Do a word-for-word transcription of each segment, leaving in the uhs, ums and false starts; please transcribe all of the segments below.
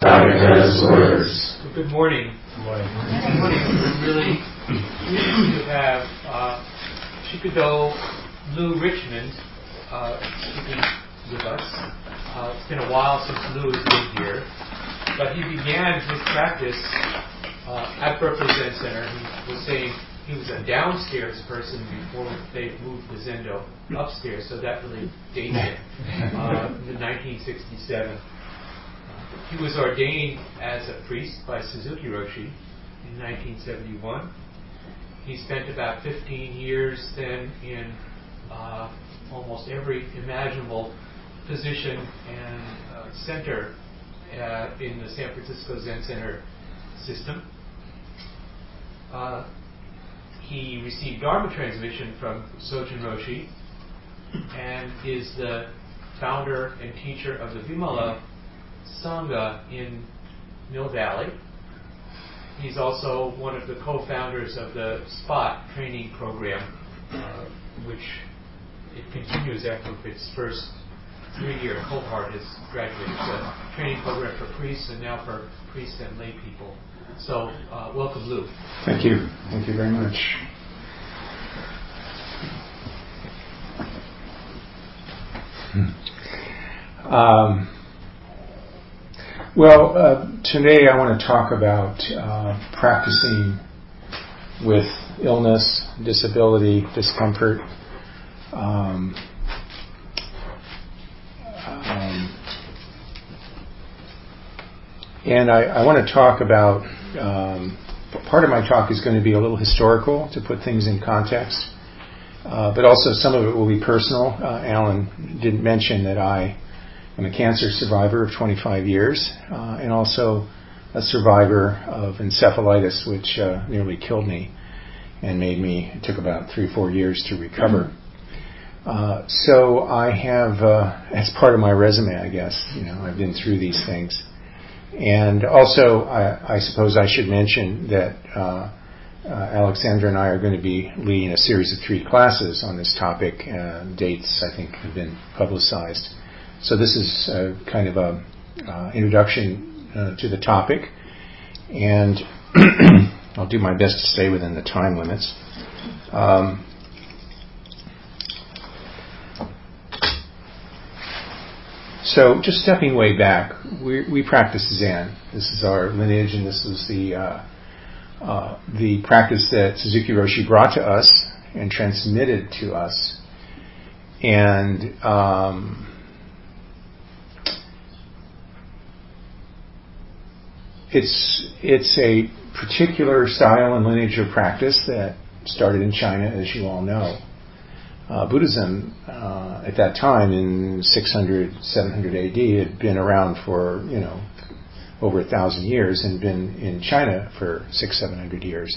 has orders. Well, good morning. Good morning. Good morning. We're really pleased to have uh, Shikudo Lou Richmond uh, speaking with us. Uh, it's been a while since Lou has been here, but he began his practice uh, at Berkeley Zen Center. He was saying he was a downstairs person before they moved the Zendo upstairs, so that really dates it. Uh, in nineteen sixty-seven. Uh, he was ordained as a priest by Suzuki Roshi in nineteen seventy-one. He spent about fifteen years then in uh, almost every imaginable position and uh, center uh, in the San Francisco Zen Center system. Uh, he received Dharma transmission from Sojun Roshi and is the founder and teacher of the Vimala Sangha in Mill Valley. He's also one of the co-founders of the SPOT training program, uh, which it continues after its first three-year cohort has graduated. It's a training program for priests and now for priests and lay people. So, uh, welcome, Lou. Thank you. Thank you very much. Um, well, uh, today I want to talk about uh, practicing with illness, disability, discomfort. Um, um, and I, I want to talk about, um, part of my talk is going to be a little historical to put things in context. Uh, but also some of it will be personal. Uh, Alan didn't mention that I am a cancer survivor of twenty-five years uh, and also a survivor of encephalitis, which uh, nearly killed me and made me, it took about three or four years to recover. Uh, so I have, uh, as part of my resume, I guess, you know, I've been through these things. And also, I, I suppose I should mention that uh, Uh, Alexandra and I are going to be leading a series of three classes on this topic. Uh, dates, I think, have been publicized. So this is uh, kind of a uh, introduction uh, to the topic, and I'll do my best to stay within the time limits. Um, so just stepping way back, we, we practice Zen. This is our lineage, and this is the uh, Uh, the practice that Suzuki Roshi brought to us and transmitted to us. And um, it's it's a particular style and lineage of practice that started in China, as you all know. Uh, Buddhism uh, at that time in six hundred, seven hundred A D had been around for, you know, over a thousand years and been in China for six, seven hundred years.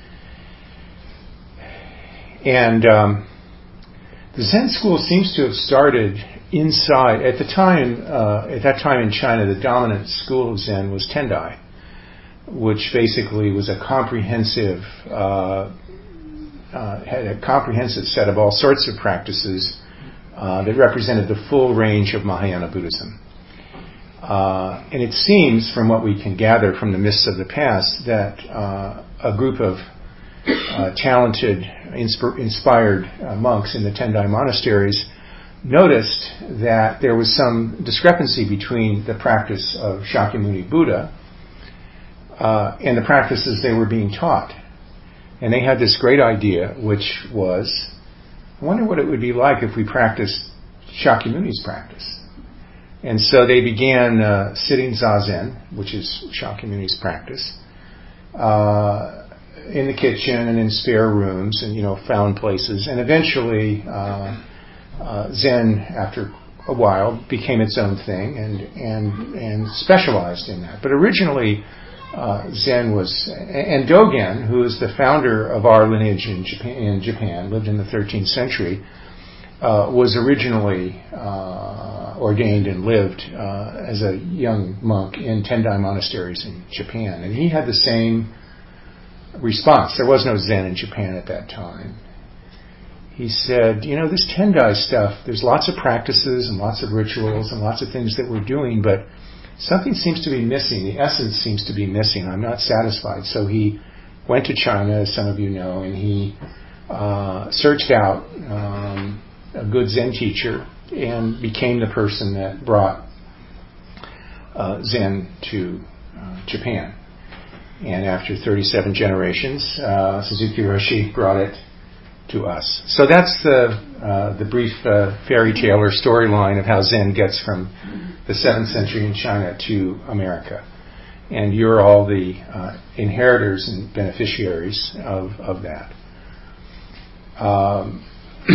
And um, the Zen school seems to have started inside. At the time, uh, at that time in China, the dominant school of Zen was Tendai, which basically was a comprehensive, uh, uh, had a comprehensive set of all sorts of practices uh, that represented the full range of Mahayana Buddhism. Uh, and it seems, from what we can gather from the mists of the past, that uh, a group of uh, talented, insp- inspired uh, monks in the Tendai monasteries noticed that there was some discrepancy between the practice of Shakyamuni Buddha uh, and the practices they were being taught. And they had this great idea, which was, I wonder what it would be like if we practiced Shakyamuni's practice. And so they began uh, sitting zazen, which is Shakyamuni's practice, uh, in the kitchen and in spare rooms and, you know, found places. And eventually uh, uh, Zen, after a while, became its own thing and and, and specialized in that. But originally uh, Zen was, and Dogen, who is the founder of our lineage in Japan, in Japan lived in the thirteenth century, uh, was originally uh, ordained and lived uh, as a young monk in Tendai monasteries in Japan. And he had the same response. There was no Zen in Japan at that time. He said, you know, this Tendai stuff, there's lots of practices and lots of rituals and lots of things that we're doing, but something seems to be missing. The essence seems to be missing. I'm not satisfied. So he went to China, as some of you know, and he uh, searched out um, a good Zen teacher and became the person that brought uh, Zen to uh, Japan. And after thirty-seven generations, uh, Suzuki Roshi brought it to us. So that's the uh, the brief uh, fairy tale or storyline of how Zen gets from the seventh century in China to America. And you're all the uh, inheritors and beneficiaries of, of that. Um,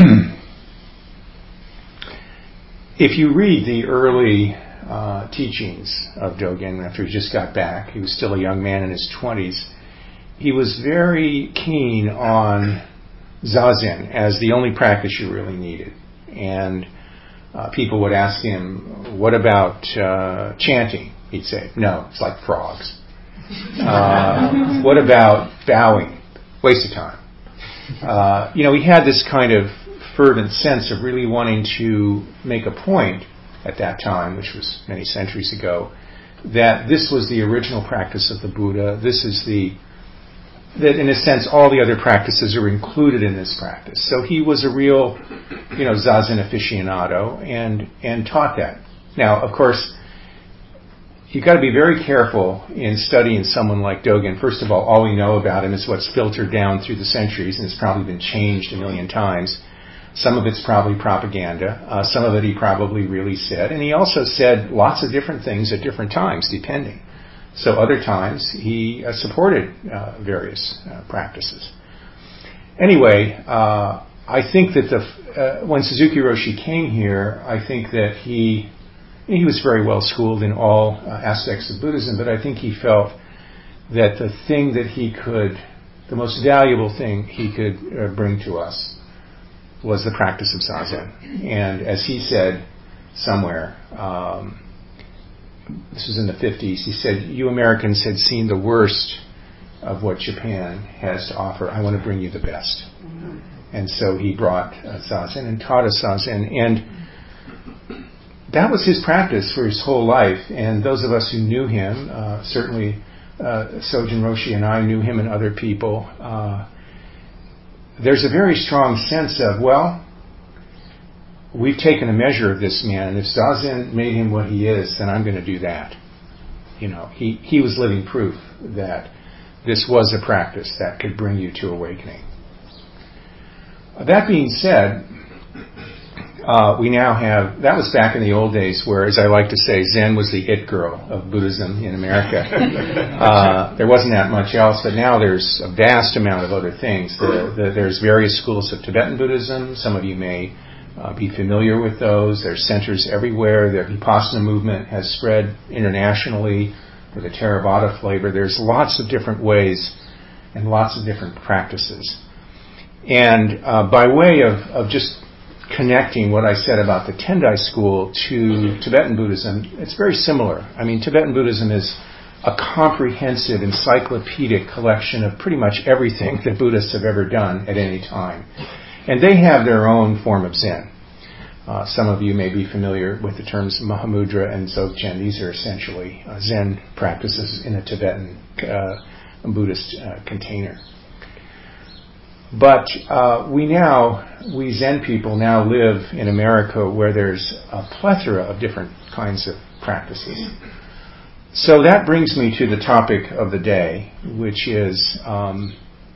if you read the early uh, teachings of Dogen after he just got back, he was still a young man in his twenties, he was very keen on Zazen as the only practice you really needed. And uh, people would ask him, what about uh, chanting? He'd say, no, it's like frogs. Uh, what about bowing? Waste of time. Uh, you know, he had this kind of fervent sense of really wanting to make a point at that time, which was many centuries ago, that this was the original practice of the Buddha. This is the that in a sense all the other practices are included in this practice. So he was a real, you know, Zazen aficionado and and taught that. Now, of course, you've got to be very careful in studying someone like Dogen. First of all, all we know about him is what's filtered down through the centuries, and it's probably been changed a million times. Some of it's probably propaganda. Uh, some of it he probably really said. And he also said lots of different things at different times, depending. So other times he uh, supported uh, various uh, practices. Anyway, uh, I think that the uh, when Suzuki Roshi came here, I think that he he was very well schooled in all uh, aspects of Buddhism, but I think he felt that the thing that he could, the most valuable thing he could uh, bring to us was the practice of Zazen. And as he said somewhere, um, this was in the fifties, he said, you Americans had seen the worst of what Japan has to offer. I want to bring you the best. Mm-hmm. And so he brought uh, Zazen and taught us Zazen. And that was his practice for his whole life. And those of us who knew him, uh, certainly uh, Sojun Roshi and I knew him and other people, uh, there's a very strong sense of, well, we've taken a measure of this man, and if Zazen made him what he is, then I'm going to do that. You know, he, he was living proof that this was a practice that could bring you to awakening. That being said, uh, we now have, that was back in the old days where, as I like to say, Zen was the it girl of Buddhism in America. uh, there wasn't that much else, but now there's a vast amount of other things. The, the, there's various schools of Tibetan Buddhism. Some of you may Uh, be familiar with those. There's centers everywhere. The Vipassana movement has spread internationally with a Theravada flavor. There's lots of different ways and lots of different practices. And uh, by way of, of just connecting what I said about the Tendai school to Tibetan Buddhism, it's very similar. I mean, Tibetan Buddhism is a comprehensive encyclopedic collection of pretty much everything that Buddhists have ever done at any time. And they have their own form of Zen. Uh, some of you may be familiar with the terms Mahamudra and Dzogchen. These are essentially uh, Zen practices in a Tibetan uh, Buddhist uh, container. But uh, we now, we Zen people now live in America where there's a plethora of different kinds of practices. So that brings me to the topic of the day, which is Um,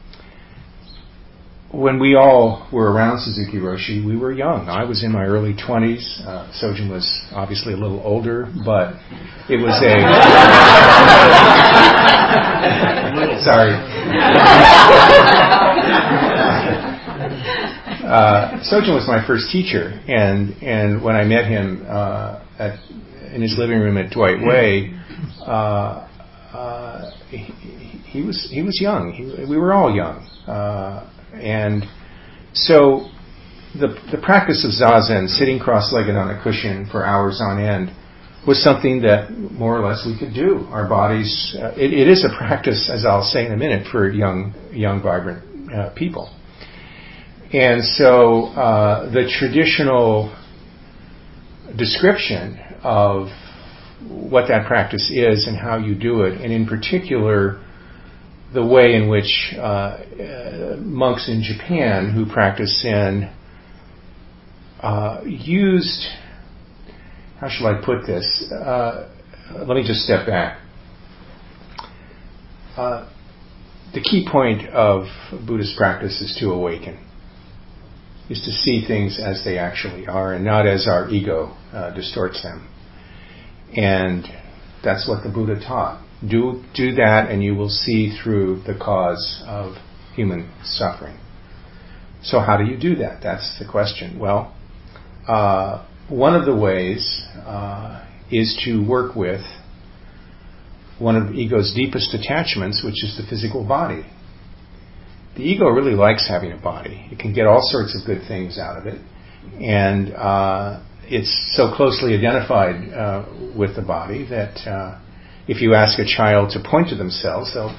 when we all were around Suzuki Roshi, we were young. I was in my early twenties. Uh, Sojun was obviously a little older, but it was a... Sorry. uh, Sojun was my first teacher, and, and when I met him uh, at, in his living room at Dwight Way, uh, uh, he, he was he was young. He, we were all young. Uh, And so the the practice of Zazen, sitting cross-legged on a cushion for hours on end, was something that more or less we could do. Our bodies, uh, it, it is a practice, as I'll say in a minute, for young, young, vibrant uh, people. And so uh, the traditional description of what that practice is and how you do it, and in particular, the way in which uh, uh, monks in Japan who practice Zen uh, used, how shall I put this? Uh, let me just step back. Uh, the key point of Buddhist practice is to awaken, is to see things as they actually are and not as our ego uh, distorts them. And that's what the Buddha taught. Do do that and you will see through the cause of human suffering. So how do you do that? That's the question. Well, uh, one of the ways uh, is to work with one of the ego's deepest attachments, which is the physical body. The ego really likes having a body. It can get all sorts of good things out of it. And uh, it's so closely identified uh, with the body that uh, if you ask a child to point to themselves, they'll,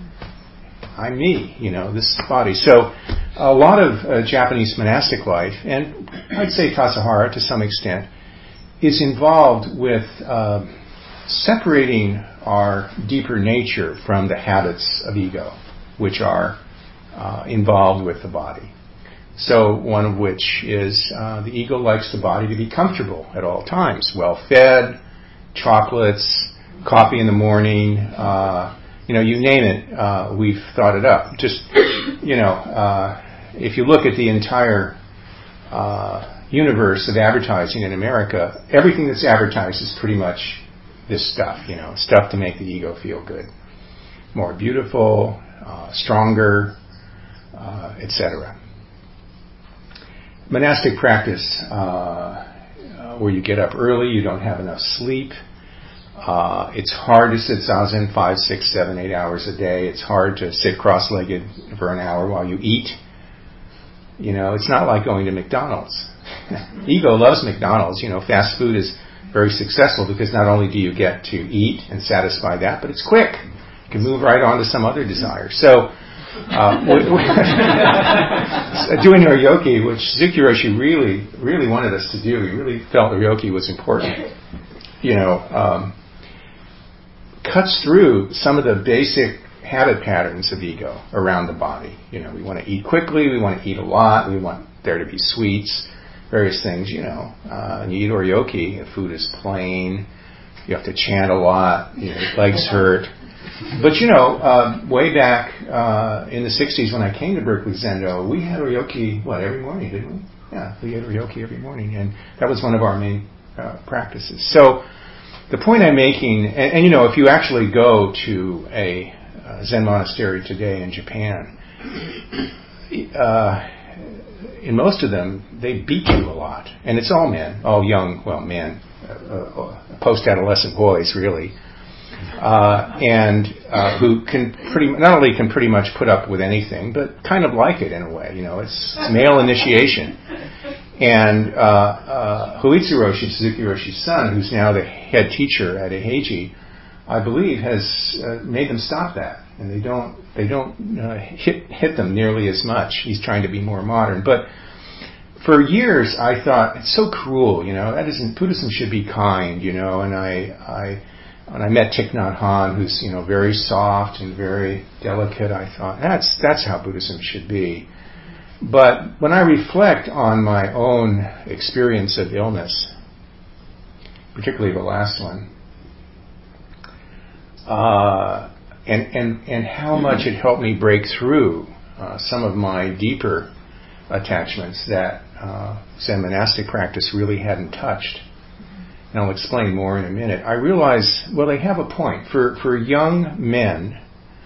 I'm me, you know, this body. So a lot of uh, Japanese monastic life, and I'd say Tassajara to some extent, is involved with uh, separating our deeper nature from the habits of ego, which are uh, involved with the body. So one of which is uh, the ego likes the body to be comfortable at all times, well-fed, chocolates, coffee in the morning, uh, you know, you name it, uh, we've thought it up. Just, you know, uh, if you look at the entire uh, universe of advertising in America, everything that's advertised is pretty much this stuff, you know, stuff to make the ego feel good. More beautiful, uh, stronger, uh, et cetera. Monastic practice, uh, uh, where you get up early, you don't have enough sleep. Uh, it's hard to sit zazen five, six, seven, eight hours a day. It's hard to sit cross-legged for an hour while you eat. You know, it's not like going to McDonald's. Ego loves McDonald's. You know, fast food is very successful because not only do you get to eat and satisfy that, but it's quick. You can move right on to some other desire. So, uh, doing Ryoki, which Suzuki Roshi really, really wanted us to do, he really felt the Ryoki was important, you know, um, cuts through some of the basic habit patterns of ego around the body. You know, we want to eat quickly, we want to eat a lot, we want there to be sweets, various things, you know. Uh, and you eat Ryoki, the food is plain, you have to chant a lot, your legs hurt. But, you know, uh, way back uh, in the sixties when I came to Berkeley Zendo, we had Ryoki, what, every morning, didn't we? Yeah, we had Ryoki every morning, and that was one of our main uh, practices. So the point I'm making, and, and, you know, if you actually go to a uh, Zen monastery today in Japan, uh, in most of them, they beat you a lot. And it's all men, all young, well, men, uh, uh, post-adolescent boys, really. Uh, and uh, who can pretty not only can pretty much put up with anything, but kind of like it in a way. You know, it's, it's male initiation. And uh, uh, Huitsu Roshi, Suzuki Roshi's son, who's now the head teacher at Eiheiji, I believe has uh, made them stop that, and they don't they don't uh, hit hit them nearly as much. He's trying to be more modern, but for years I thought it's so cruel. You know, that isn't Buddhism should be kind. You know, and I I. When I met Thich Nhat Hanh, who's, you know, very soft and very delicate, I thought, that's that's how Buddhism should be. But when I reflect on my own experience of illness, particularly the last one, uh, and, and, and how much it helped me break through uh, some of my deeper attachments that uh, Zen monastic practice really hadn't touched, and I'll explain more in a minute, I realize, well, they have a point. For for young men,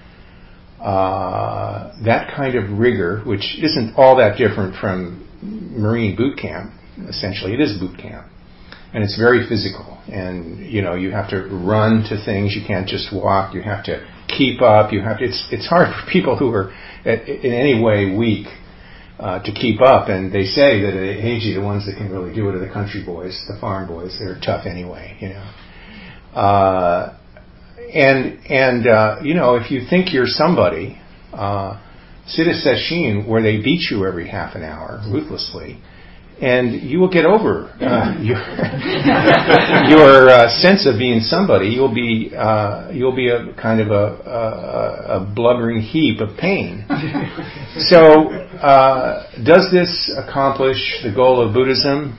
uh, that kind of rigor, which isn't all that different from Marine boot camp, essentially, it is boot camp. And it's very physical. And, you know, you have to run to things. You can't just walk. You have to keep up. You have to, it's it's hard for people who are in any way weak Uh, to keep up, and they say that at Eiheiji, the ones that can really do it are the country boys, the farm boys. They're tough anyway, you know. Uh, and and uh, you know, if you think you're somebody, uh, sit a sesshin where they beat you every half an hour ruthlessly, and you will get over uh, your, your uh, sense of being somebody. You'll be uh, you'll be a kind of a, a, a blubbering heap of pain. So, uh, does this accomplish the goal of Buddhism?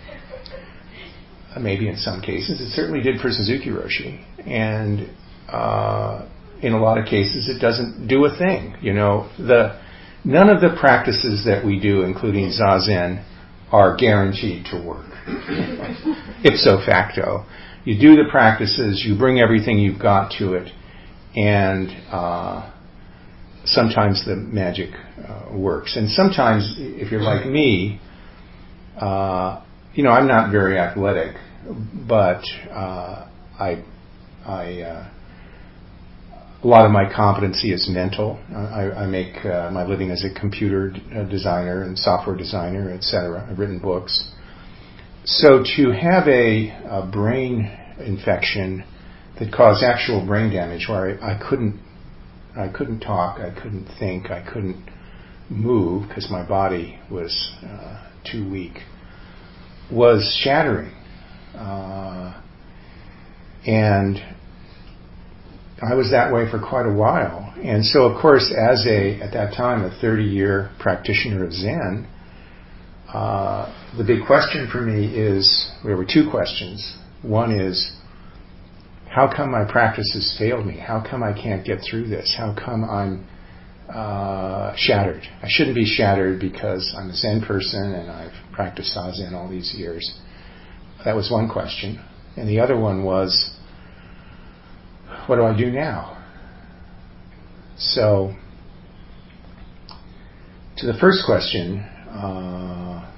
Maybe in some cases. It certainly did for Suzuki Roshi, and uh, in a lot of cases, it doesn't do a thing. You know, the none of the practices that we do, including Zazen, are guaranteed to work. Ipso facto. You do the practices, you bring everything you've got to it, and uh, sometimes the magic uh, works. And sometimes, if you're like me, uh, you know, I'm not very athletic, but uh, I, I, uh, a lot of my competency is mental. I, I make uh, my living as a computer d- designer and software designer, et cetera. I've written books. So to have a, a brain infection that caused actual brain damage, where I, I couldn't, I couldn't talk, I couldn't think, I couldn't move because my body was uh, too weak, was shattering, uh, and I was that way for quite a while. And so, of course, as a, at that time, a thirty-year practitioner of Zen, uh, the big question for me is, there were two questions. One is, how come my practice has failed me? How come I can't get through this? How come I'm uh, shattered? I shouldn't be shattered because I'm a Zen person and I've practiced Zazen all these years. That was one question. And the other one was, what do I do now? So, to the first question, uh,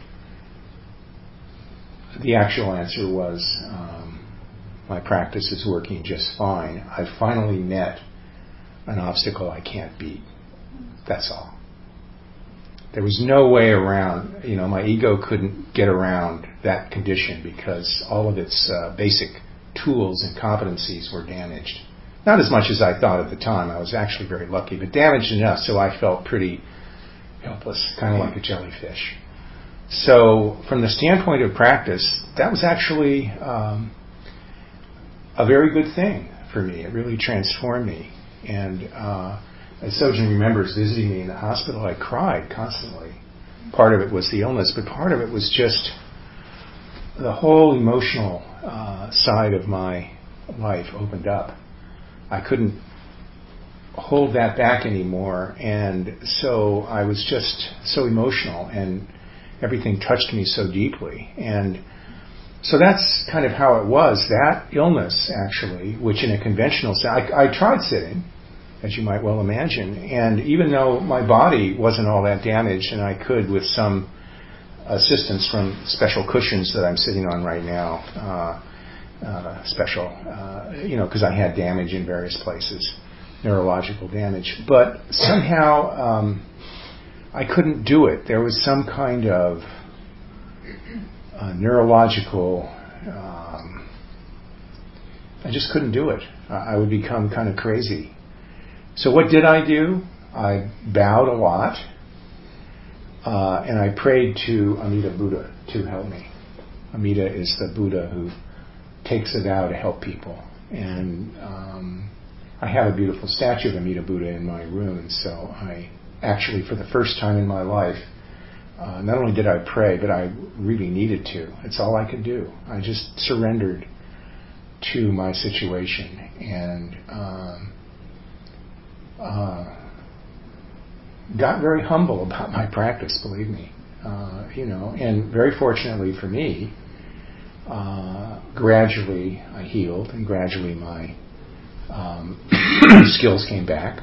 the actual answer was, um, my practice is working just fine. I finally met an obstacle I can't beat. That's all. There was no way around, you know, my ego couldn't get around that condition because all of its uh, basic tools and competencies were damaged. Not as much as I thought at the time. I was actually very lucky, but damaged enough so I felt pretty helpless, kind of like a jellyfish. So from the standpoint of practice, that was actually um, a very good thing for me. It really transformed me. And uh, as Sojin remembers visiting me in the hospital, I cried constantly. Part of it was the illness, but part of it was just the whole emotional uh, side of my life opened up. I couldn't hold that back anymore, and so I was just so emotional, and everything touched me so deeply. And so that's kind of how it was. That illness, actually, which in a conventional sense, I, I tried sitting, as you might well imagine, and even though my body wasn't all that damaged, and I could, with some assistance from special cushions that I'm sitting on right now, uh, uh, special, uh, you know, because I had damage in various places, neurological damage, but somehow um, I couldn't do it. There was some kind of uh, neurological, um, I just couldn't do it. I would become kind of crazy. So what did I do? I bowed a lot, uh, and I prayed to Amida Buddha to help me. Amida is the Buddha who takes a vow to help people. And um, I have a beautiful statue of Amida Buddha in my room, and so I actually, for the first time in my life, uh, not only did I pray, but I really needed to. It's all I could do. I just surrendered to my situation, and um, uh, got very humble about my practice, believe me. Uh, you know, and very fortunately for me, uh, gradually I healed, and gradually my um, skills came back.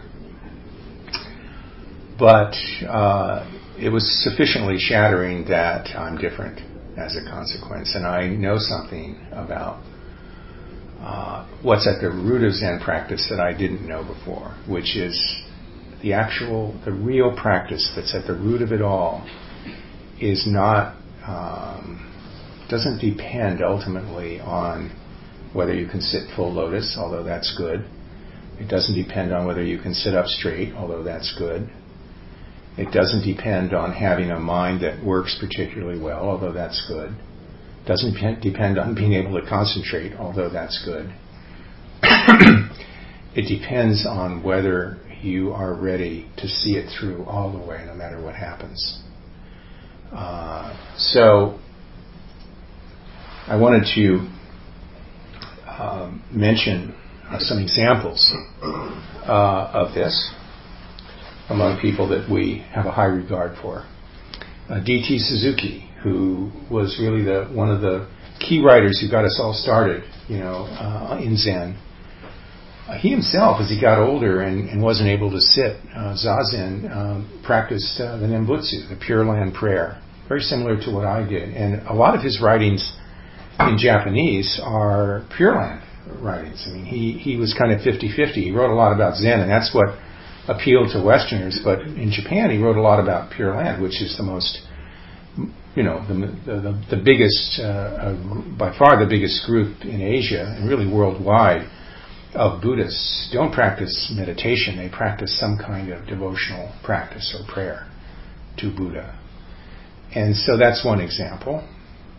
But uh, it was sufficiently shattering that I'm different as a consequence, and I know something about uh, what's at the root of Zen practice that I didn't know before, which is the actual, the real practice that's at the root of it all is not, um, doesn't depend ultimately on whether you can sit full lotus, although that's good. It doesn't depend on whether you can sit up straight, although that's good. It doesn't depend on having a mind that works particularly well, although that's good. It doesn't depend on being able to concentrate, although that's good. It depends on whether you are ready to see it through all the way, no matter what happens. Uh, so, I wanted to um, mention uh, some examples uh, of this among people that we have a high regard for. Uh, D T Suzuki, who was really the one of the key writers who got us all started, you know, uh, in Zen. Uh, he himself, as he got older and, and wasn't able to sit uh, zazen, um, practiced uh, the Nembutsu, the Pure Land prayer, very similar to what I did. And a lot of his writings in Japanese are Pure Land writings. I mean, he, he was kind of fifty-fifty. He wrote a lot about Zen, and that's what appealed to Westerners. But in Japan, he wrote a lot about Pure Land, which is the most, you know, the the, the biggest, uh, uh, by far the biggest group in Asia and really worldwide of Buddhists. Don't practice meditation. They practice some kind of devotional practice or prayer to Buddha. And so that's one example.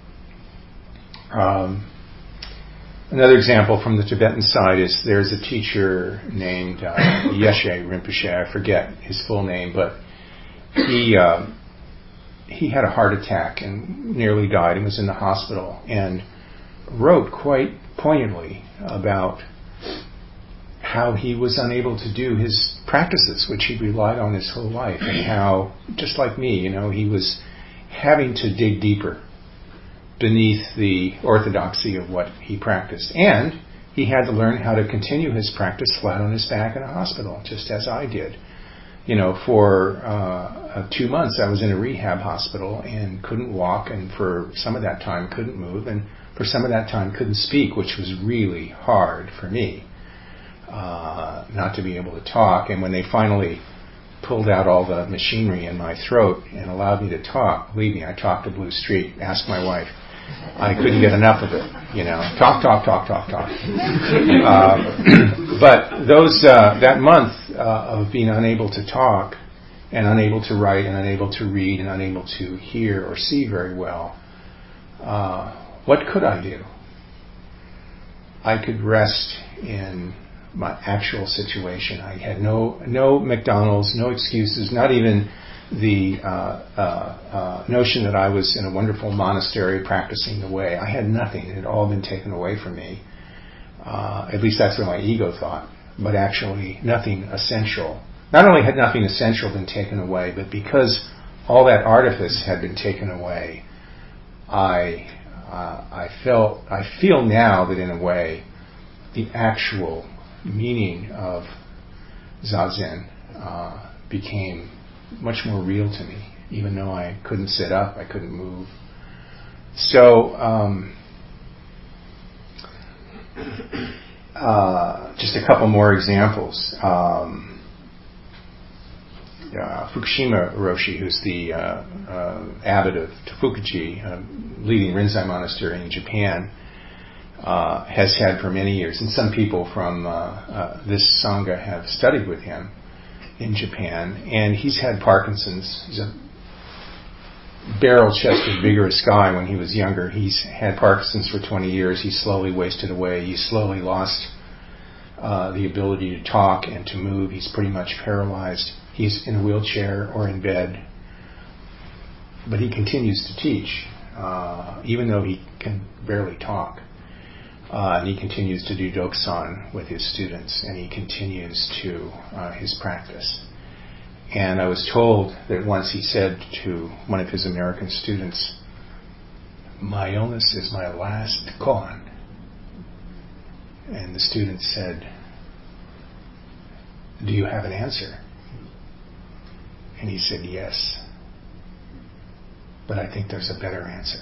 Um, another example from the Tibetan side is there's a teacher named uh, Yeshe Rinpoche. I forget his full name, but he uh, he had a heart attack and nearly died and was in the hospital, and wrote quite poignantly about how he was unable to do his practices, which he relied on his whole life, and how, just like me, you know, he was having to dig deeper beneath the orthodoxy of what he practiced. And he had to learn how to continue his practice flat on his back in a hospital, just as I did. You know, for uh, two months I was in a rehab hospital and couldn't walk, and for some of that time couldn't move, and for some of that time couldn't speak, which was really hard for me, uh, not to be able to talk. And when they finally pulled out all the machinery in my throat and allowed me to talk, believe me, I talked to Blue Street. Ask my wife. I couldn't get enough of it, you know. Talk, talk, talk, talk, talk. Uh, but those uh, that month uh, of being unable to talk and unable to write and unable to read and unable to hear or see very well, uh, what could I do? I could rest in my actual situation. I had no no McDonald's, no excuses, not even the uh, uh, uh, notion that I was in a wonderful monastery practicing the way. I had nothing. It had all been taken away from me. Uh, at least that's what my ego thought. But actually, nothing essential. Not only had nothing essential been taken away, but because all that artifice had been taken away, I uh, I felt I feel now that in a way, the actual meaning of Zazen uh, became much more real to me, even though I couldn't sit up, I couldn't move. So, um, uh, just a couple more examples. Um, uh, Fukushima Roshi, who's the uh, uh, abbot of Tofukuji, uh, leading Rinzai monastery in Japan, uh, has had for many years, and some people from uh, uh, this Sangha have studied with him in Japan, and he's had Parkinson's. He's a barrel-chested, vigorous guy when he was younger. He's had Parkinson's for twenty years. He slowly wasted away. He slowly lost uh, the ability to talk and to move. He's pretty much paralyzed. He's in a wheelchair or in bed, but he continues to teach, uh, even though he can barely talk. Uh, and he continues to do Dokusan with his students, and he continues to uh, his practice. And I was told that once he said to one of his American students, "My illness is my last koan." And the student said, "Do you have an answer?" And he said, "Yes, but I think there's a better answer."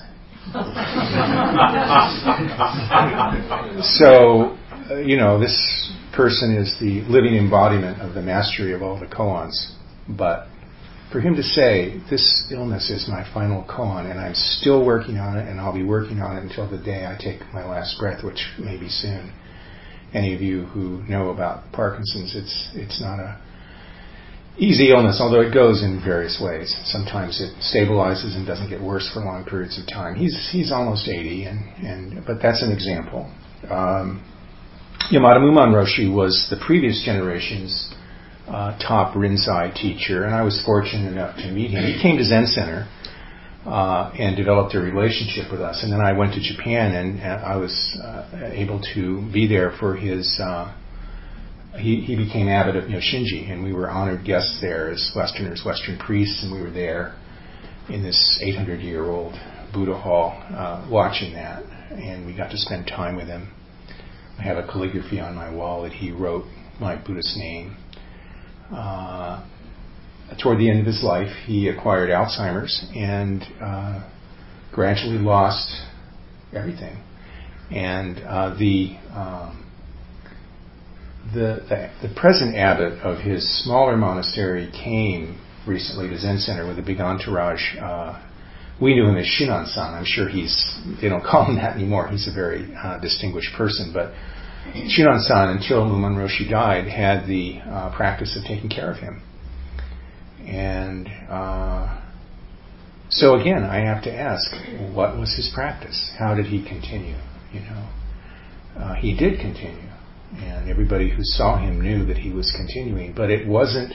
So, uh, you know, this person is the living embodiment of the mastery of all the koans. But for him to say, this illness is my final koan, and I'm still working on it, and I'll be working on it until the day I take my last breath, which may be soon. Any of you who know about Parkinson's, it's it's not a easy illness, although it goes in various ways. Sometimes it stabilizes and doesn't get worse for long periods of time. He's he's almost eighty, and, and but that's an example. Um, Yamada Muman Roshi was the previous generation's uh, top Rinzai teacher, and I was fortunate enough to meet him. He came to Zen Center uh, and developed a relationship with us, and then I went to Japan, and, and I was uh, able to be there for his... Uh, He, he became abbot of Myoshinji, and we were honored guests there as Westerners, Western priests, and we were there in this eight hundred year old Buddha hall uh, watching that, and we got to spend time with him. I have a calligraphy on my wall that he wrote my Buddhist name. Uh, toward the end of his life, he acquired Alzheimer's and uh, gradually lost everything. And uh, the... Um, The, the the present abbot of his smaller monastery came recently to Zen Center with a big entourage. Uh, we knew him as Shinan-san. I'm sure he's, they don't call him that anymore. He's a very uh, distinguished person. But Shinan-san, until Muman Roshi died, had the uh, practice of taking care of him. And uh, so again, I have to ask, what was his practice? How did he continue? You know, uh, he did continue. And everybody who saw him knew that he was continuing, but it wasn't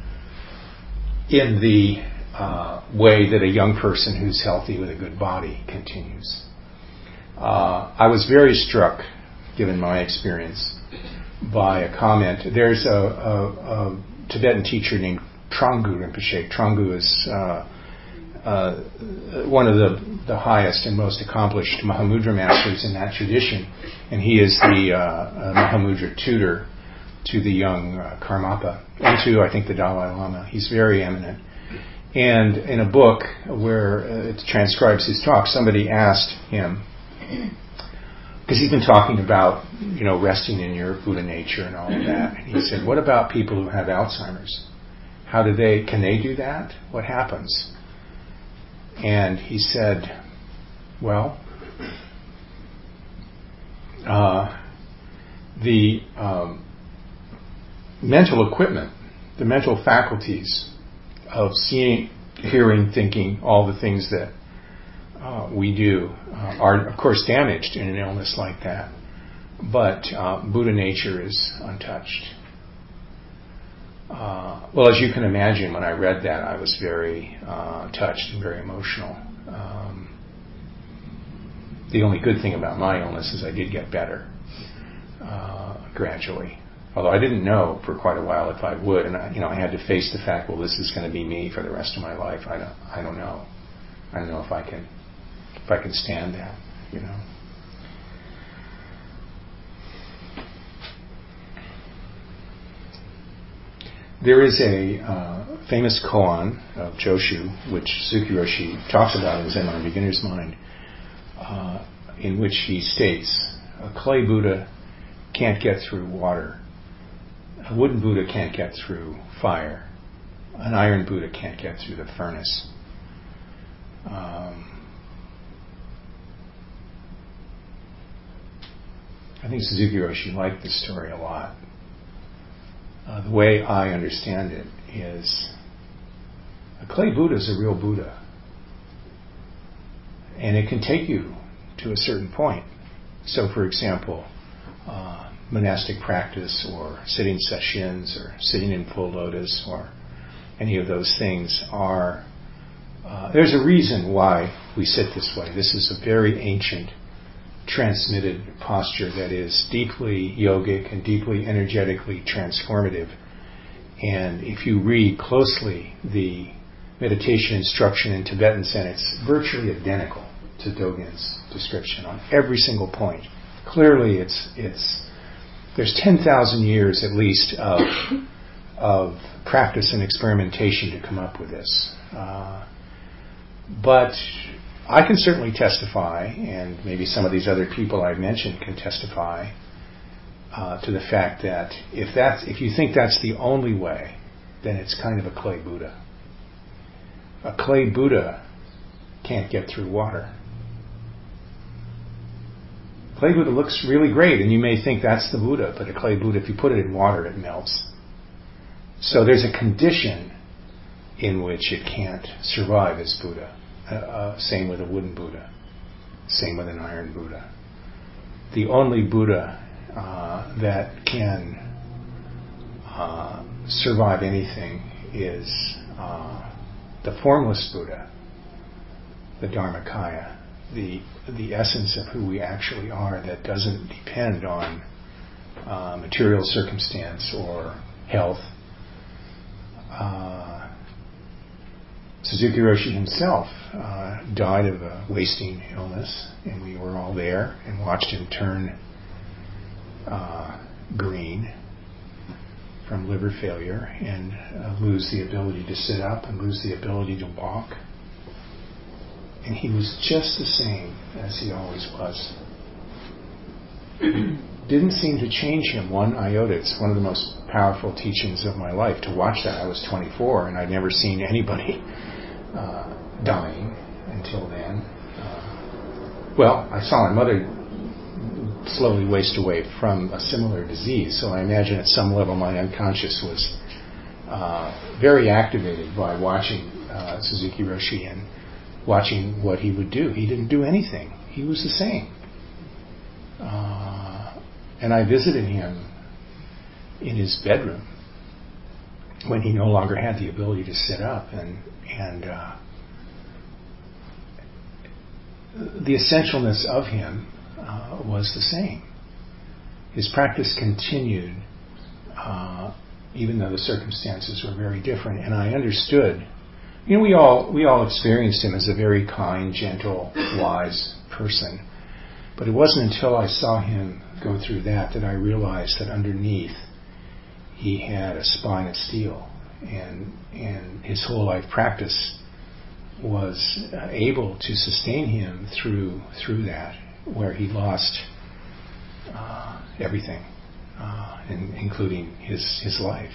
in the uh, way that a young person who's healthy with a good body continues. Uh, I was very struck, given my experience, by a comment. There's a, a, a Tibetan teacher named Trunggu Rinpoche. Trunggu is uh, uh, one of the, the highest and most accomplished Mahamudra masters in that tradition, and he is the uh, uh, Mahamudra tutor to the young uh, Karmapa and to, I think, the Dalai Lama. He's very eminent. And in a book where uh, it transcribes his talk, somebody asked him, because he's been talking about, you know, resting in your Buddha nature and all of that. And he said, "What about people who have Alzheimer's? How do they? Can they do that? What happens?" And he said, well, uh, the um, mental equipment, the mental faculties of seeing, hearing, thinking, all the things that uh, we do uh, are, of course, damaged in an illness like that. But uh, Buddha nature is untouched. Uh, well, as you can imagine, when I read that, I was very uh, touched and very emotional. Um, the only good thing about my illness is I did get better uh, gradually. Although I didn't know for quite a while if I would, and I, you know, I had to face the fact, well, this is going to be me for the rest of my life. I don't, I don't know. I don't know if I can, if I can stand that, you know. There is a uh, famous koan of Joshu, which Suzuki Roshi talks about in Zen on a Beginner's Mind, uh, in which he states, a clay Buddha can't get through water. A wooden Buddha can't get through fire. An iron Buddha can't get through the furnace. Um, I think Suzuki Roshi liked this story a lot. Uh, the way I understand it is a clay Buddha is a real Buddha. And it can take you to a certain point. So, for example, uh, monastic practice or sitting sessions or sitting in full lotus or any of those things are... Uh, there's a reason why we sit this way. This is a very ancient transmitted posture that is deeply yogic and deeply energetically transformative. And if you read closely the meditation instruction in Tibetan Zen, it's virtually identical to Dogen's description on every single point. Clearly, it's it's there's ten thousand years at least of of practice and experimentation to come up with this. Uh, but I can certainly testify, and maybe some of these other people I've mentioned can testify uh, to the fact that if that's if you think that's the only way, then it's kind of a clay Buddha. A clay Buddha can't get through water. Clay Buddha looks really great, and you may think that's the Buddha, but a clay Buddha, if you put it in water, it melts. So there's a condition in which it can't survive as Buddha. Uh, uh, same with a wooden Buddha. Same with an iron Buddha. The only Buddha uh, that can uh, survive anything is uh, the formless Buddha, the Dharmakaya, the the essence of who we actually are that doesn't depend on uh, material circumstance or health. Uh, Suzuki Roshi himself uh, died of a wasting illness, and we were all there and watched him turn uh, green from liver failure and uh, lose the ability to sit up and lose the ability to walk. And he was just the same as he always was. Didn't seem to change him one iota. It's one of the most powerful teachings of my life to watch that. I was twenty-four and I'd never seen anybody uh, dying until then. Uh, well, I saw my mother slowly waste away from a similar disease, so I imagine at some level my unconscious was uh, very activated by watching uh, Suzuki Roshi and watching what he would do. He didn't do anything. He was the same. Uh, and I visited him in his bedroom when he no longer had the ability to sit up, and and uh, the essentialness of him uh, was the same. His practice continued uh, even though the circumstances were very different, and I understood. You know, we all we all experienced him as a very kind, gentle, wise person. But it wasn't until I saw him go through that that I realized that underneath he had a spine of steel, and and his whole life practice was uh, able to sustain him through through that, where he lost uh, everything, uh, in, including his his life.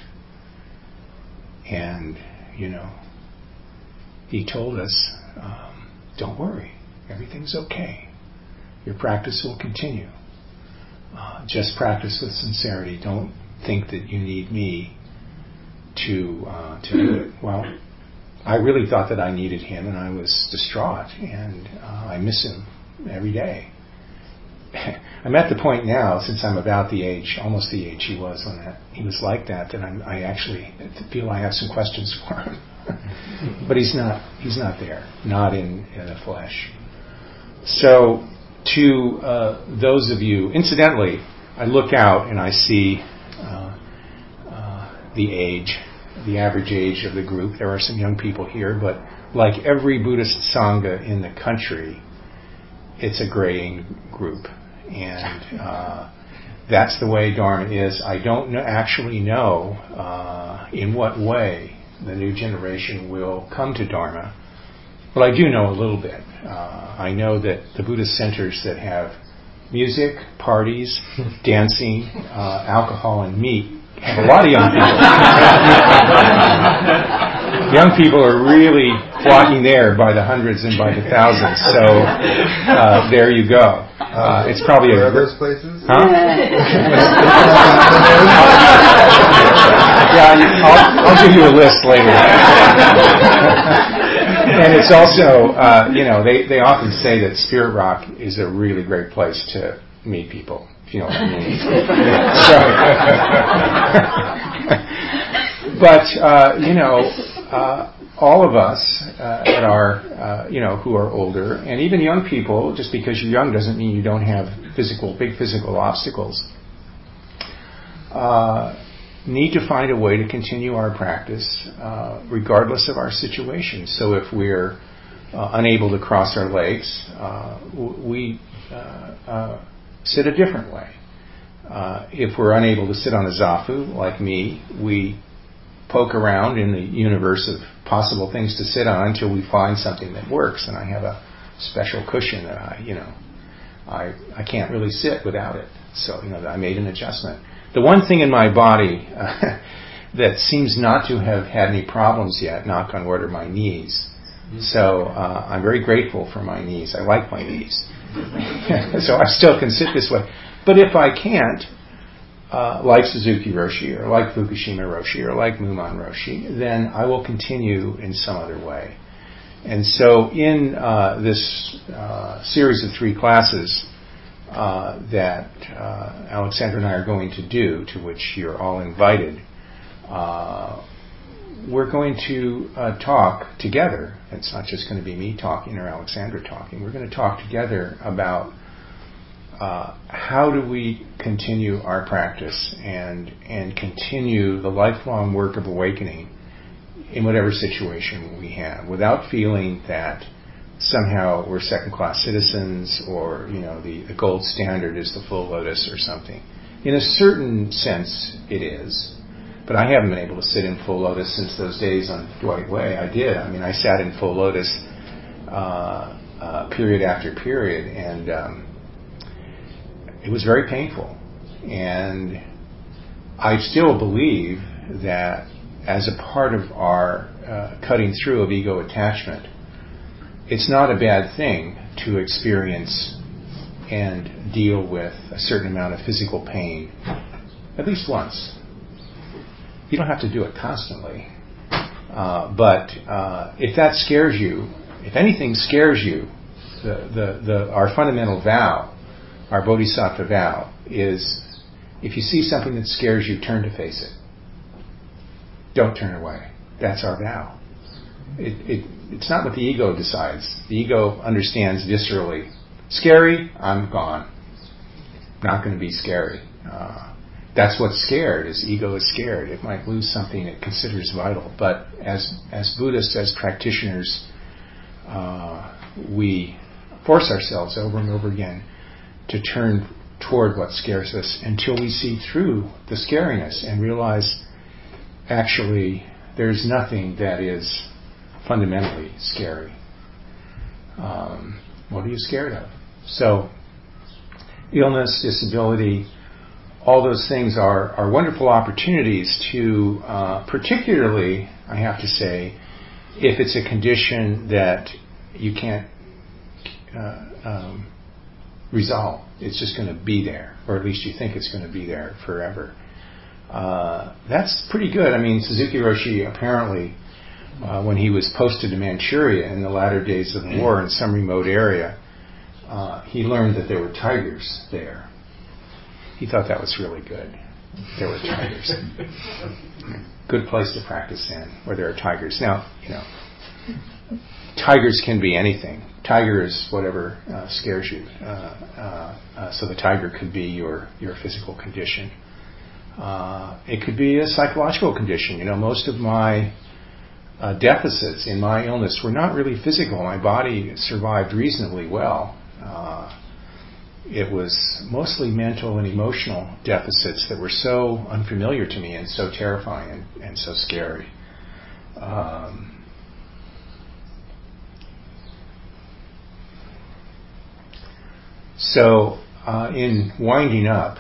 And you know, he told us, um, "Don't worry, everything's okay. Your practice will continue. Uh, just practice with sincerity. Don't think that you need me to uh, to do it." Well, I really thought that I needed him, and I was distraught, and uh, I miss him every day. I'm at the point now, since I'm about the age, almost the age he was when that, he was like that, that I'm, I actually feel I have some questions for him. But he's not. He's not there. Not in, in the flesh. So, to uh, those of you, incidentally, I look out and I see uh, uh, the age, the average age of the group. There are some young people here, but like every Buddhist Sangha in the country, it's a graying group. And uh, that's the way Dharma is. I don't know, actually know uh, in what way the new generation will come to Dharma. But I do know a little bit. Uh, I know that the Buddhist centers that have music, parties, dancing, uh, alcohol, and meat have a lot of young people. Young people are really flocking there by the hundreds and by the thousands. So uh, there you go. Uh, it's probably Where a... are those places? Huh? Yeah, I'll, I'll give you a list later. And it's also, uh, you know, they, they often say that Spirit Rock is a really great place to meet people, if you know what I mean. So, but, uh, you know, uh, all of us uh, at our, uh, you know, who are older, and even young people, just because you're young doesn't mean you don't have physical, big physical obstacles, uh, need to find a way to continue our practice uh, regardless of our situation. So if we're uh, unable to cross our legs, uh, we uh, uh, sit a different way. Uh, if we're unable to sit on a zafu, like me, we poke around in the universe of possible things to sit on until we find something that works. And I have a special cushion that I, you know, I I can't really sit without it. So, you know, I made an adjustment. The one thing in my body uh, that seems not to have had any problems yet, knock on wood, are my knees. So uh, I'm very grateful for my knees. I like my knees. So I still can sit this way. But if I can't, uh, like Suzuki Roshi or like Fukushima Roshi or like Mumon Roshi, then I will continue in some other way. And so in uh, this uh, series of three classes uh, that uh, Alexandra and I are going to do, to which you're all invited, uh, we're going to uh, talk together. It's not just going to be me talking or Alexandra talking. We're going to talk together about uh, how do we continue our practice and and continue the lifelong work of awakening in whatever situation we have, without feeling that somehow we're second-class citizens or, you know, the, the gold standard is the full lotus or something. In a certain sense, it is. But I haven't been able to sit in full lotus since those days on Dwight Way. I did. I mean, I sat in full lotus uh, uh, period after period, and um, it was very painful. And I still believe that as a part of our uh, cutting through of ego attachment, it's not a bad thing to experience and deal with a certain amount of physical pain at least once. You don't have to do it constantly. Uh, but uh, if that scares you, if anything scares you, the, the, the, our fundamental vow, our bodhisattva vow, is if you see something that scares you, turn to face it. Don't turn away. That's our vow. It, it, it's not what the ego decides. The ego understands viscerally. Scary, I'm gone. Not going to be scary. Uh, that's what's scared, is ego is scared. It might lose something it considers vital. But as as Buddhists, as practitioners, uh, we force ourselves over and over again to turn toward what scares us until we see through the scariness and realize actually there's nothing that is fundamentally scary. Um, what are you scared of? So illness, disability, all those things are, are wonderful opportunities to, uh, particularly, I have to say, if it's a condition that you can't uh, um, resolve. It's just going to be there, or at least you think it's going to be there forever. Uh, that's pretty good. I mean, Suzuki Roshi apparently, uh, when he was posted to Manchuria in the latter days of the war in some remote area, uh, he learned that there were tigers there. He thought that was really good. There were tigers. Good place to practice in, where there are tigers. Now, you know, tigers can be anything. Tiger is whatever uh, scares you. Uh, uh, uh, so the tiger could be your, your physical condition. Uh, it could be a psychological condition. You know, most of my uh, deficits in my illness were not really physical. My body survived reasonably well. Uh, it was mostly mental and emotional deficits that were so unfamiliar to me and so terrifying and, and so scary. Um, so, uh, in winding up,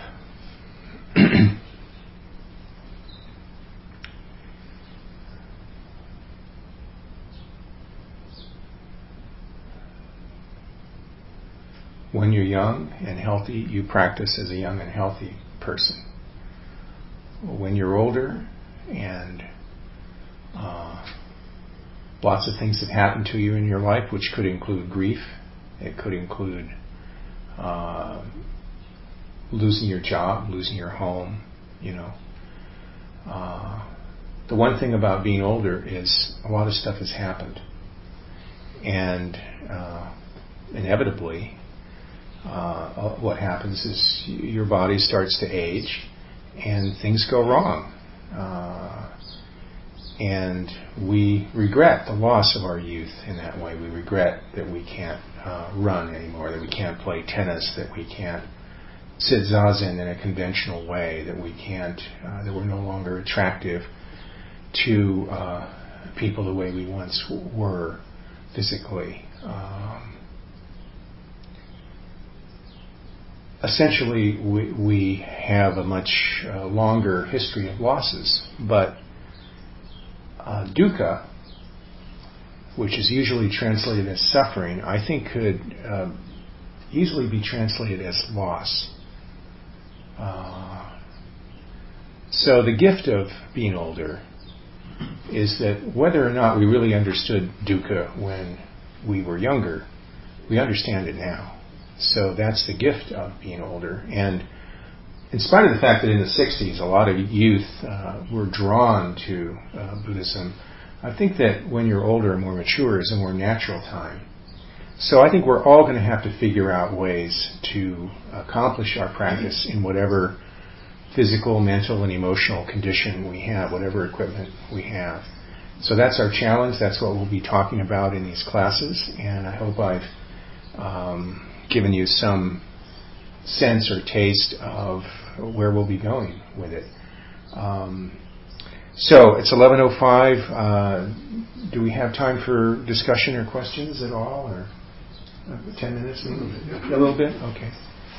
when you're young and healthy, you practice as a young and healthy person. When you're older and uh, lots of things have happened to you in your life, which could include grief, it could include uh, losing your job, losing your home, you know. Uh, the one thing about being older is a lot of stuff has happened. And uh, inevitably, Uh, what happens is your body starts to age and things go wrong. Uh, and we regret the loss of our youth in that way. We regret that we can't uh, run anymore, that we can't play tennis, that we can't sit zazen in a conventional way, that we can't, uh, that we're no longer attractive to uh, people the way we once were physically. Um, Essentially, we, we have a much uh, longer history of losses, but uh, dukkha, which is usually translated as suffering, I think could uh, easily be translated as loss. Uh, So the gift of being older is that whether or not we really understood dukkha when we were younger, we understand it now. So that's the gift of being older. And in spite of the fact that in the sixties a lot of youth uh, were drawn to uh, Buddhism, I think that when you're older and more mature is a more natural time. So I think we're all going to have to figure out ways to accomplish our practice in whatever physical, mental, and emotional condition we have, whatever equipment we have. So that's our challenge. That's what we'll be talking about in these classes. And I hope I've um, given you some sense or taste of where we'll be going with it. Um, so it's eleven oh five. Uh, do we have time for discussion or questions at all? Or uh, ten minutes? A little bit? A little bit? Okay.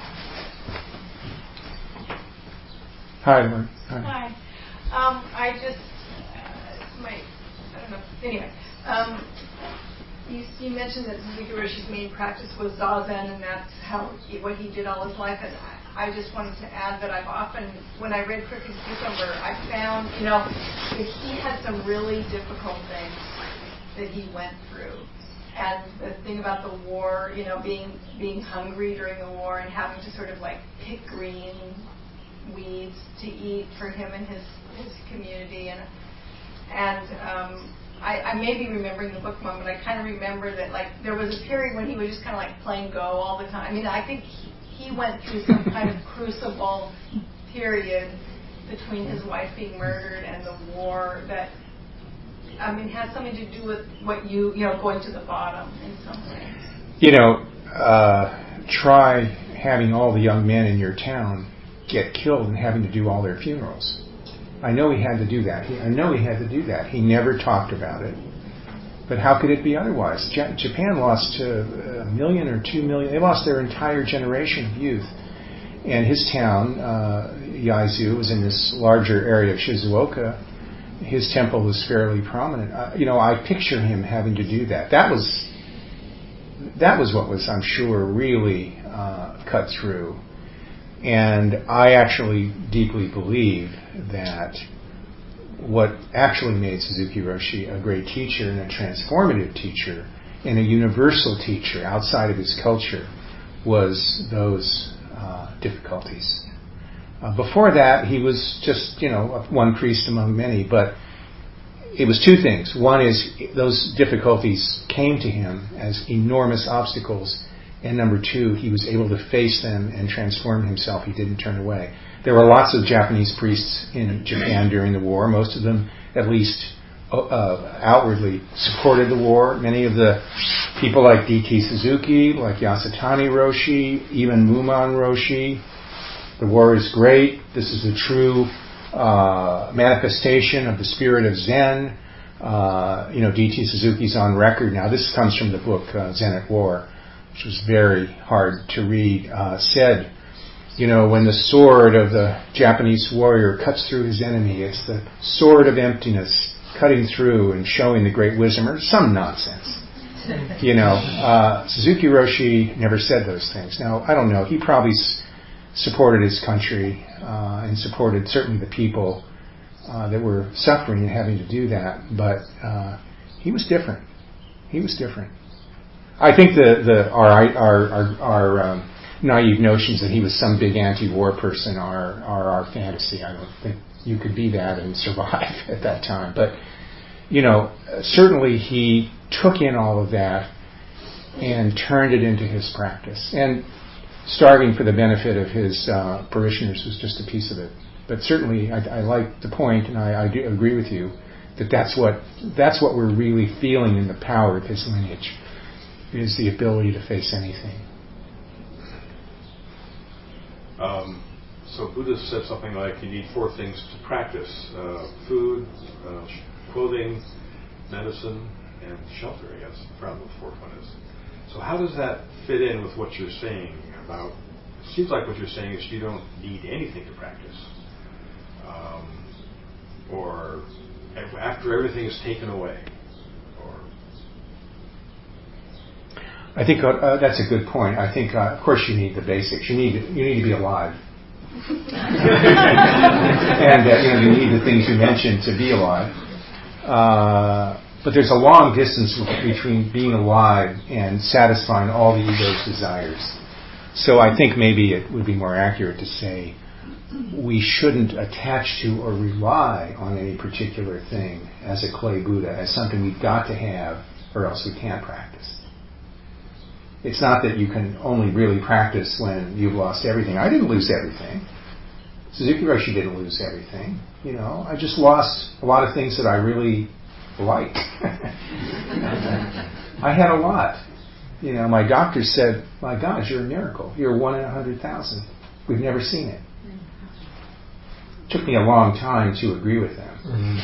Hi, Lauren. Hi. Hi. Um, I just, uh, my, I don't know. Anyway, um, you, you mentioned that Suzuki Roshi's main practice was Zazen, and that's how he, what he did all his life. And I, I just wanted to add that I've often, when I read Crooked Cucumber, I found, you know, that he had some really difficult things that he went through. And the thing about the war, you know, being being hungry during the war and having to sort of like pick green weeds to eat for him and his his community, and and um, I, I may be remembering the book wrong, but I kind of remember that like there was a period when he was just kind of like playing Go all the time. I mean, I think he, he went through some kind of crucible period between his wife being murdered and the war that, I mean, has something to do with what you, you know, going to the bottom in some ways. You know, uh, try having all the young men in your town get killed and having to do all their funerals. I know he had to do that. He, I know he had to do that. He never talked about it. But how could it be otherwise? J- Japan lost uh, a million or two million. They lost their entire generation of youth. And his town, uh, Yaizu, was in this larger area of Shizuoka. His temple was fairly prominent. Uh, you know, I picture him having to do that. That was that was what was, I'm sure, really uh, cut through. And I actually deeply believe that what actually made Suzuki Roshi a great teacher and a transformative teacher and a universal teacher outside of his culture was those uh, difficulties. Uh, before that, he was just, you know, one priest among many, but it was two things. One is those difficulties came to him as enormous obstacles, and number two, he was able to face them and transform himself. He didn't turn away. There were lots of Japanese priests in Japan during the war. Most of them, at least uh, outwardly, supported the war. Many of the people like D T Suzuki, like Yasutani Roshi, even Mumon Roshi. The war is great. This is a true uh, manifestation of the spirit of Zen. Uh, you know, D T Suzuki's on record now. This comes from the book uh, Zen at War, which was very hard to read, uh, said, you know, when the sword of the Japanese warrior cuts through his enemy, it's the sword of emptiness cutting through and showing the great wisdom, or some nonsense. You know, uh, Suzuki Roshi never said those things. Now, I don't know, he probably s- supported his country uh, and supported certainly the people uh, that were suffering and having to do that, but uh, he was different. He was different. I think the, the our our our, our um, naive notions that he was some big anti-war person are are our fantasy. I don't think you could be that and survive at that time. But you know, certainly he took in all of that and turned it into his practice. And starving for the benefit of his uh, parishioners was just a piece of it. But certainly, I, I like the point, and I, I do agree with you that that's what that's what we're really feeling in the power of his lineage. Is the ability to face anything. Um, so Buddha said something like you need four things to practice: uh, food, uh, clothing, medicine, and shelter. I guess I forgot what the fourth one is. So how does that fit in with what you're saying about? It seems like what you're saying is you don't need anything to practice, um, or after everything is taken away. I think uh, that's a good point. I think, uh, of course, you need the basics. You need you need to be alive. and uh, you know, you need the things you mentioned to be alive. Uh, but there's a long distance between being alive and satisfying all the ego's desires. So I think maybe it would be more accurate to say we shouldn't attach to or rely on any particular thing as a clay Buddha, as something we've got to have or else we can't practice. It's not that you can only really practice when you've lost everything. I didn't lose everything. Suzuki Roshi didn't lose everything. You know, I just lost a lot of things that I really liked. I had a lot. You know, my doctor said, "My gosh, you're a miracle. You're one in a hundred thousand. We've never seen it." It took me a long time to agree with them.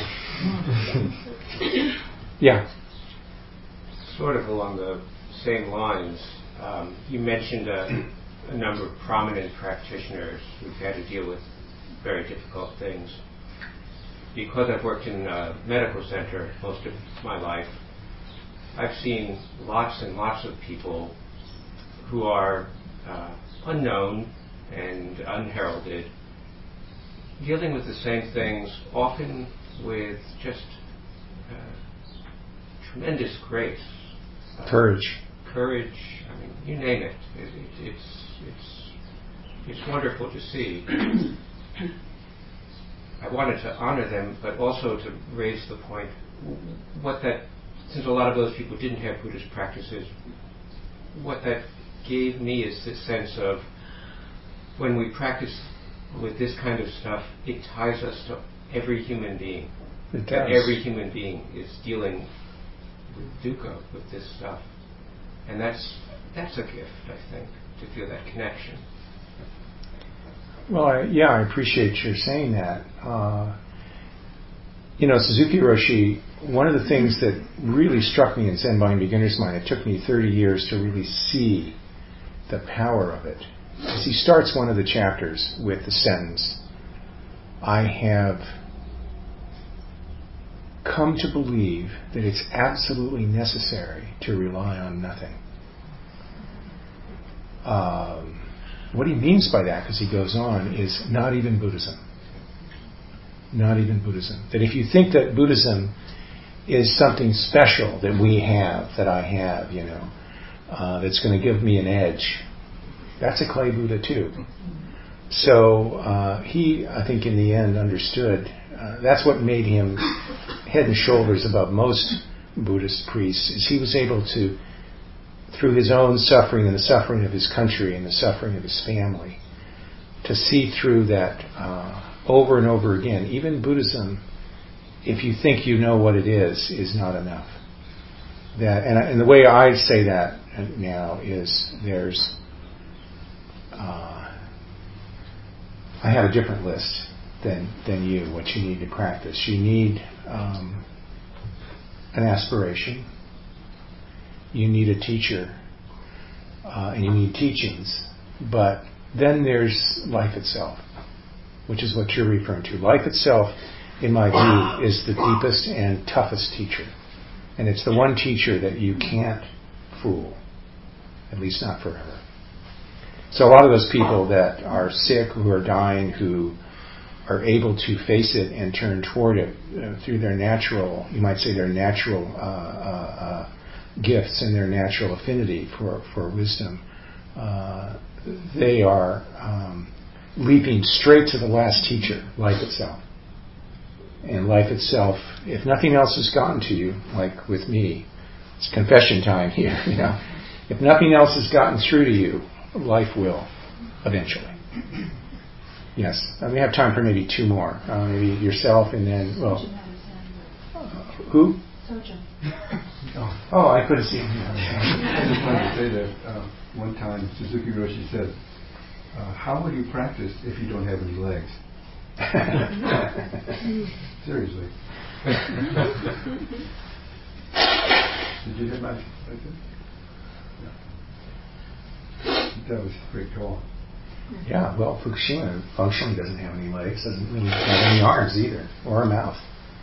Yeah. Sort of along the same lines, um, you mentioned a, a number of prominent practitioners who've had to deal with very difficult things. Because I've worked in a medical center most of my life, I've seen lots and lots of people who are uh, unknown and unheralded, dealing with the same things, often with just uh, tremendous grace. Uh, courage. Courage, I mean, you name it. it, it it's, it's, it's wonderful to see. I wanted to honor them, but also to raise the point, what that, since a lot of those people didn't have Buddhist practices, what that gave me is this sense of when we practice with this kind of stuff, it ties us to every human being. It that does. every human being is dealing with dukkha, with this stuff. And that's that's a gift, I think, to feel that connection. Well, I, yeah, I appreciate your saying that. Uh, you know, Suzuki Roshi, one of the things that really struck me in Zen Mind Beginner's Mind, it took me thirty years to really see the power of it, is he starts one of the chapters with the sentence, "I have come to believe that it's absolutely necessary to rely on nothing." Um, what he means by that, because he goes on, is not even Buddhism. Not even Buddhism. That if you think that Buddhism is something special that we have, that I have, you know, uh, that's going to give me an edge, that's a clay Buddha too. So uh, he, I think, in the end understood. Uh, that's what made him head and shoulders above most Buddhist priests, is he was able to, through his own suffering and the suffering of his country and the suffering of his family, to see through that uh, over and over again. Even Buddhism, if you think you know what it is, is not enough. That, and, and the way I say that now is there's, uh, I have a different list than than you, what you need to practice. You need um, an aspiration. You need a teacher, uh, and you need teachings. But then there's life itself, which is what you're referring to. Life itself, in my view, is the deepest and toughest teacher. And it's the one teacher that you can't fool, at least not forever. So a lot of those people that are sick, who are dying, who are able to face it and turn toward it uh, through their natural, you might say their natural uh, uh, uh, gifts and their natural affinity for, for wisdom, uh, they are um, leaping straight to the last teacher, life itself. And life itself, if nothing else has gotten to you, like with me, it's confession time here, you know. If nothing else has gotten through to you, life will, eventually. Yes. Uh, we have time for maybe two more. Uh, maybe yourself and then, well, uh, who? Sojo. Oh, I couldn't see him. I just wanted to say that uh, one time Suzuki Roshi said, uh, how will you practice if you don't have any legs? Seriously. Did you hear my like that? Yeah. That was a great call. Yeah, well, Fukushima functionally doesn't have any legs, doesn't really have any arms either, or a mouth.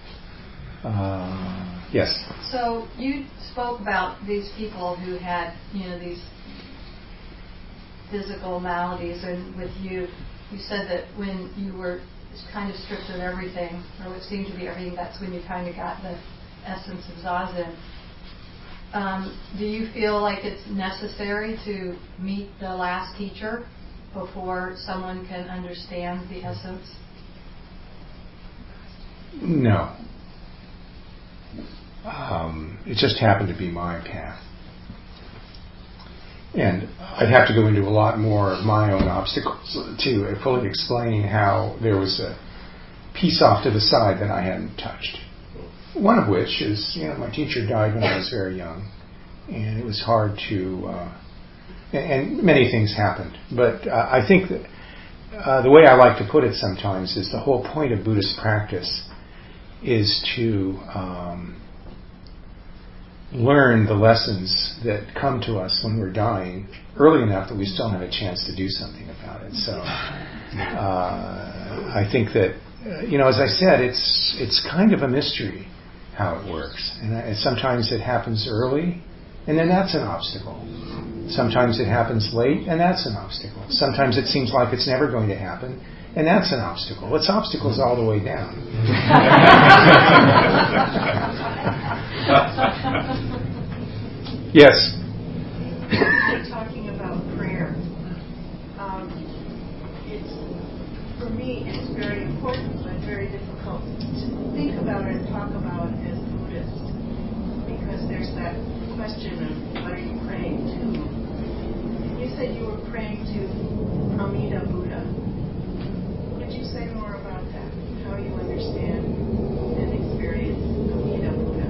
Uh, yes? So you spoke about these people who had, you know, these physical maladies, and with you, you said that when you were kind of stripped of everything, or what seemed to be everything, that's when you kind of got the essence of Zazen. Um, do you feel like it's necessary to meet the last teacher before someone can understand the essence? No. Um, it just happened to be my path. And I'd have to go into a lot more of my own obstacles to fully explain how there was a piece off to the side that I hadn't touched. One of which is, you know, my teacher died when I was very young, and it was hard to, uh, and many things happened. But uh, I think that uh, the way I like to put it sometimes is the whole point of Buddhist practice is to um, learn the lessons that come to us when we're dying early enough that we still have a chance to do something about it. So uh, I think that, uh, you know, as I said, it's it's kind of a mystery how it works. And I, sometimes it happens early, and then that's an obstacle. Sometimes it happens late, and that's an obstacle. Sometimes it seems like it's never going to happen, and that's an obstacle. It's obstacles all the way down. Yes? You're talking about prayer. Um, it's, for me, it's very important, but very difficult to think about it and talk about it as Buddhist, because there's that question of what are you praying to? You said you were praying to Amida Buddha. Could you say more about that? How you understand and experience Amida Buddha?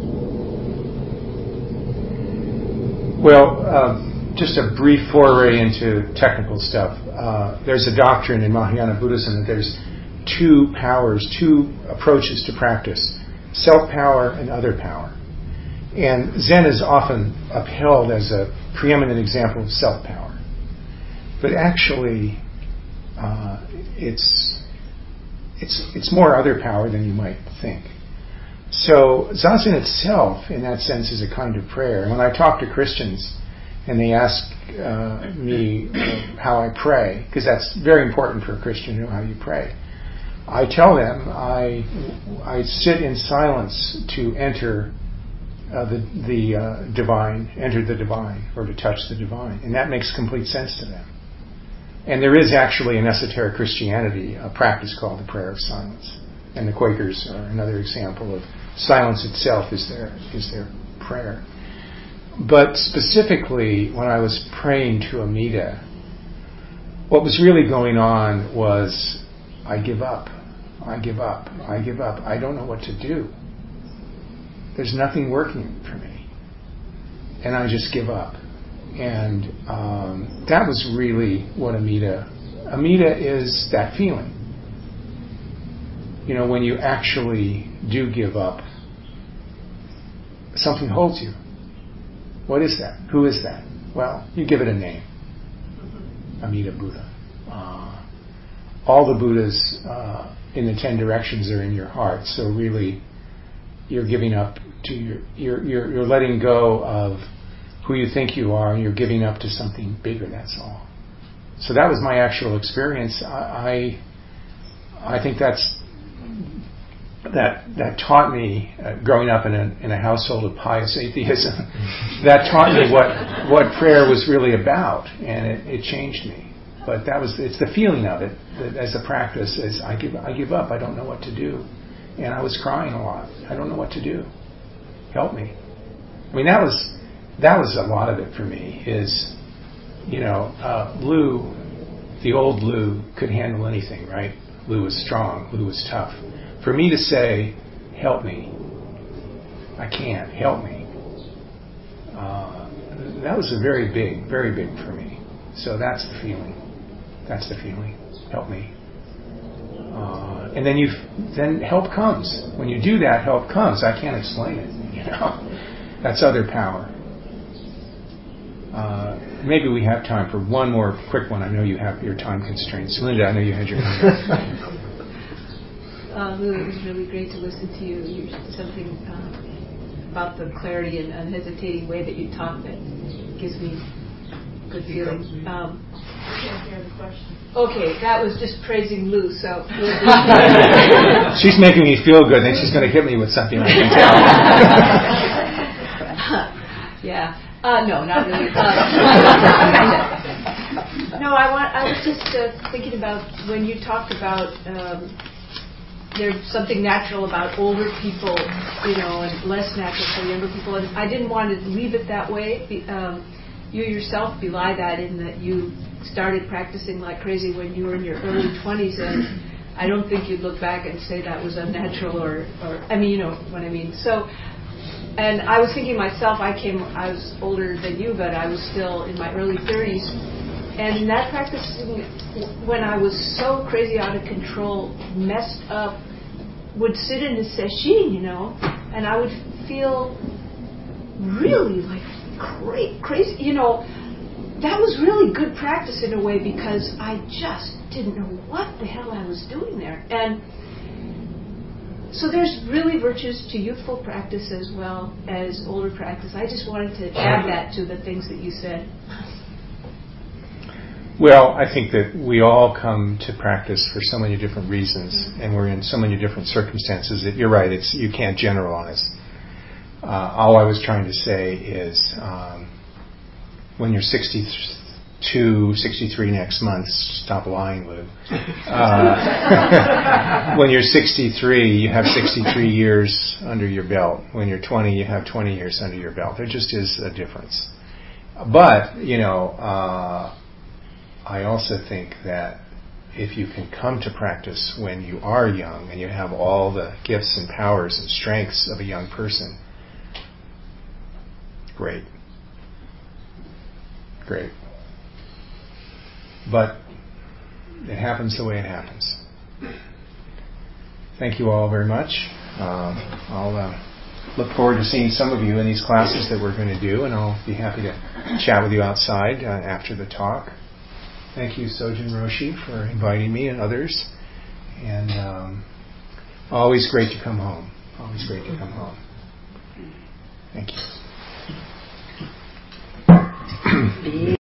Well, um, just a brief foray into technical stuff. Uh, there's a doctrine in Mahayana Buddhism that there's two powers, two approaches to practice, self-power and other power. And Zen is often upheld as a preeminent example of self-power. But actually, uh, it's, it's, it's more other power than you might think. So Zazen itself, in that sense, is a kind of prayer. And when I talk to Christians and they ask uh, me uh, how I pray, because that's very important for a Christian to know how you pray, I tell them I I sit in silence to enter uh, the the uh, divine, enter the divine, or to touch the divine, and that makes complete sense to them. And there is actually in esoteric Christianity a practice called the prayer of silence, and the Quakers are another example of silence itself is their is their prayer. But specifically, when I was praying to Amida, what was really going on was, I give up, I give up, I give up. I don't know what to do. There's nothing working for me, and I just give up. And um, that was really what Amida. Amida is that feeling. You know, when you actually do give up, something holds you. What is that? Who is that? Well, you give it a name. Amida Buddha. Uh, all the Buddhas uh, in the ten directions are in your heart. So really, you're giving up to your, you're, you're, you're letting go of who you think you are, and you're giving up to something bigger. That's all. So that was my actual experience. I, I, I think that's that that taught me, uh, growing up in a in a household of pious atheism, that taught me what what prayer was really about, and it, it changed me. But that was it's the feeling of it that as a practice is I give I give up. I don't know what to do, and I was crying a lot. I don't know what to do. Help me. I mean that was that was a lot of it for me. Is you know uh, Lou, the old Lou could handle anything, right? Lou was strong. Lou was tough. For me to say, help me, I can't, help me, uh, that was a very big, very big for me. So that's the feeling. That's the feeling. Help me. Uh, and then you, then help comes. When you do that, help comes. I can't explain it, you know. That's other power. Uh, maybe we have time for one more quick one. I know you have your time constraints. Linda, I know you had your hand. Uh, Lou, it was really great to listen to you. You something uh, about the clarity and unhesitating way that you talk that gives me good feeling. Um, I can't hear the question. okay, that was just praising Lou. So she's making me feel good. Then she's going to hit me with something I can tell. yeah. Uh, no, not really. Uh, no, I want. I was just uh, thinking about when you talked about um, there's something natural about older people, you know, and less natural for younger people. And I didn't want to leave it that way. Um, you yourself belie that in that you started practicing like crazy when you were in your early twenties, and I don't think you'd look back and say that was unnatural or, or I mean, you know what I mean. So. And I was thinking myself, I came, I was older than you, but I was still in my early thirties. And that practicing, when I was so crazy out of control, messed up, would sit in a sesshin, you know, and I would feel really like cra- crazy, you know. That was really good practice in a way because I just didn't know what the hell I was doing there. And so there's really virtues to youthful practice as well as older practice. I just wanted to add that to the things that you said. Well, I think that we all come to practice for so many different reasons, mm-hmm. and we're in so many different circumstances that you're right, it's you can't generalize. Uh, all I was trying to say is um, when you're sixty-two, sixty-three next month, stop lying, Lou. Uh, when you're sixty-three, you have sixty-three years under your belt. When you're twenty, you have twenty years under your belt. There just is a difference. But, you know, uh, I also think that if you can come to practice when you are young and you have all the gifts and powers and strengths of a young person, great. Great. But it happens the way it happens. Thank you all very much. Um, I'll uh, look forward to seeing some of you in these classes that we're going to do, and I'll be happy to chat with you outside uh, after the talk. Thank you, Sojin Roshi, for inviting me and others. And um, always great to come home. Always great to come home. Thank you.